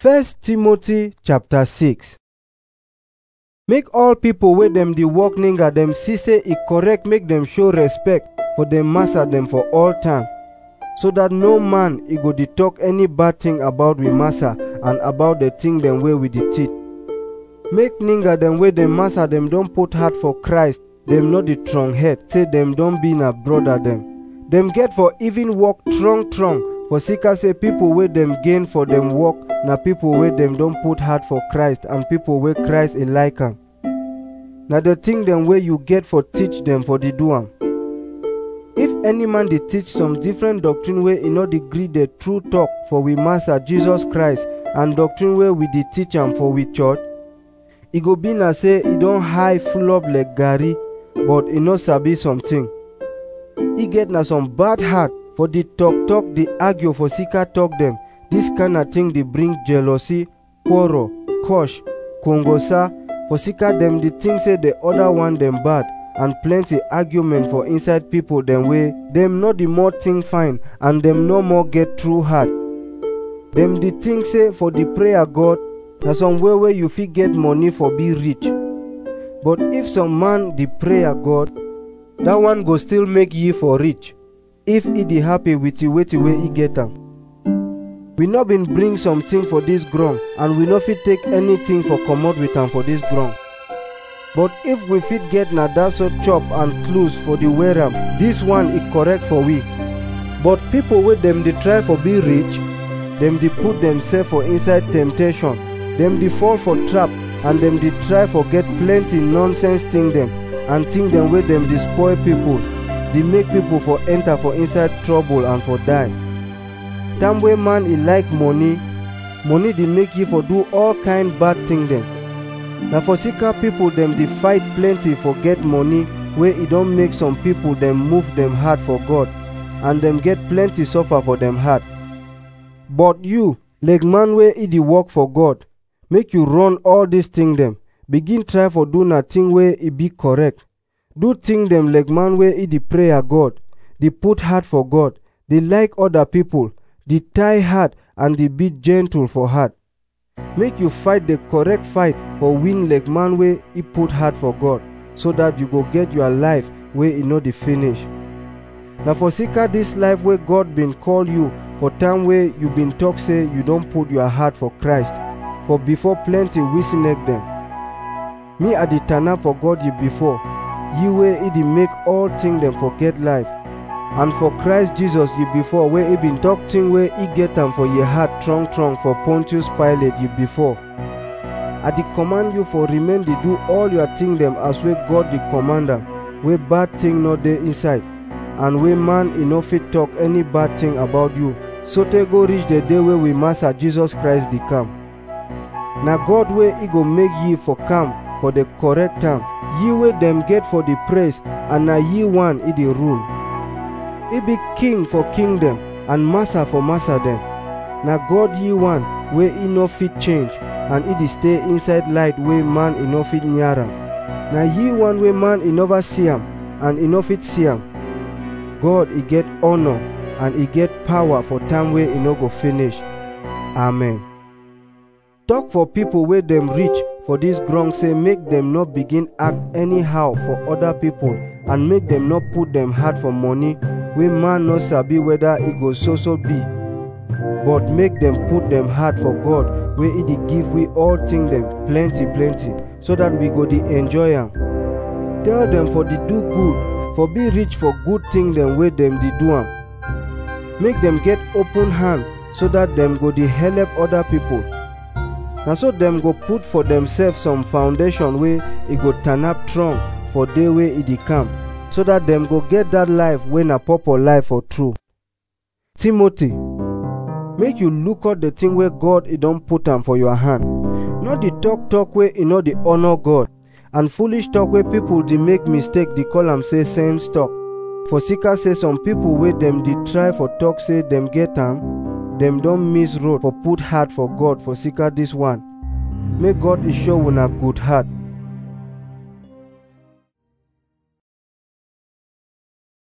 1 Timothy chapter 6. Make all people wey dem dey work ninga dem see say e correct make dem show respect for dem master dem for all time, so that no man e go dey talk any bad thing about we master and about the thing dem wey we dey teach. Make ninga dem wey dem master dem don put heart for Christ, dem no dey strong head say dem don be na brother dem. Dem get for even work strong for sika say people wey dem gain for dem work na people wey dem don put heart for Christ and people wey Christ e like am. Na the thing dem wey you get for teach dem for dey do am. If any man dey teach some different doctrine wey e no dey gree the true talk for we master Jesus Christ and doctrine wey we dey teach am for we church, e go be na say e don high full up like garri, but e no sabi something. E get na some bad heart for the talk dey argue for sika talk dem. This kind of thing dey bring jealousy, quarrel, curse, kongosa, for sika dem dey think say the other one dem bad, and plenty argument for inside people dem wey dem no dey more think fine and dem no more get true heart. Dem dey think say for the prayer God na some way you fit get money for be rich. But if some man dey prayer God, that one go still make ye for rich, if he dey happy with the way he get am. We no been bring something for this ground, and we no fit take anything for comot with am for this ground. But if we fit get na that sort chop and clothes for the wear am, this one e correct for we. But people wey dem dey try for be rich, dem dey put themselves for inside temptation, dem dey fall for trap, and dem dey try for get plenty nonsense thing dem, and thing dem wey dem dey spoil people, dey make people for enter for inside trouble and for die. Time wey man e like money dey make you for do all kind bad thing dem. Na for sika people dem dey fight plenty for get money wey e don make some people dem move dem heart for God, and dem get plenty suffer for dem heart. But you, like man wey e dey work for God, make you run all these thing dem. Begin try for do na thing wey e be correct. Do thing dem like man wey e dey pray God, dey put heart for God, dey like other people, dey tie heart and dey be gentle for heart. Make you fight the correct fight for win like man wey e put heart for God, so that you go get your life wey e no dey finish. Na for sika this life wey God been call you for time wey you been talk say you don put your heart for Christ, for before plenty wisinek dem. Me I dey turn up for God ye before, ye wey e dey make all thing dem forget life, and for Christ Jesus ye before wey e been talk thing wey e get am for ye heart strong for Pontius Pilate ye before. I dey command you for remain dey do all your thing dem as wey God dey command am, wey bad thing no dey inside, and wey man e no fit talk any bad thing about you, so te go reach the day wey we master Jesus Christ dey come. Na God wey e go make ye for come for the correct time, ye wey dem get for the praise, and na ye one e dey rule. He be king for kingdom and master for master dem. Na God ye one wey e no fit change, and e dey stay inside light wey man e no fit near am. Na ye one wey man e never see am and e no fit see am. God e get honor and e get power for time wey e no go finish. Amen. Talk for people wey dem rich for this ground say make dem no begin act anyhow for other people, and make dem no put dem heart for money wey man no sabi whether e go so be, but make dem put dem heart for God wey e dey give we all thing dem plenty, so that we go dey enjoy am. Tell dem for dey do good, for be rich for good thing dem wey dem dey do am. Make dem get open hand, so that dem go dey help other people. Na so dem go put for themselves some foundation wey e go turn up strong for day wey e dey come, so that dem go get that life wey na purple life for true. Timothy, make you look out the thing wey God e don put am for your hand. Not the talk wey e no dey honor God, and foolish talk wey people dey make mistake dey call am say sense talk. For sika say some people wey dem dey try for talk say dem get am, dem don miss road for put heart for God for sika this one. Make God e show una good heart,